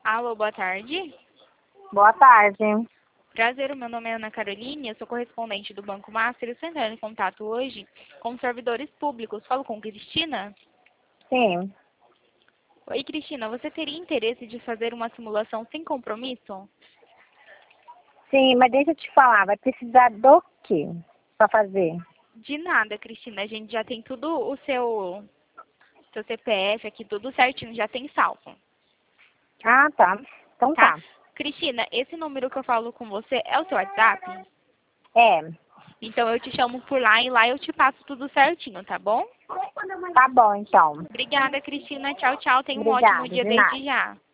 Alô, boa tarde. Boa tarde. Prazer, o meu nome é Ana Caroline, eu sou correspondente do Banco Master. Eu estou entrando em contato hoje com servidores públicos. Falo com Cristina? Sim. Oi, Cristina, você teria interesse de fazer uma simulação sem compromisso? Sim, mas deixa eu te falar, vai precisar do quê para fazer? De nada, Cristina. A gente já tem tudo o seu CPF aqui, tudo certinho, já tem salvo, Ah, tá. Então tá? tá. Cristina, esse número que eu falo com você é o seu WhatsApp? É. Então eu te chamo por lá e lá eu te passo tudo certinho, tá bom? Tá bom, então. Obrigada, Cristina. Tchau, tchau. Tenha um ótimo Obrigada, dia de nada. desde já.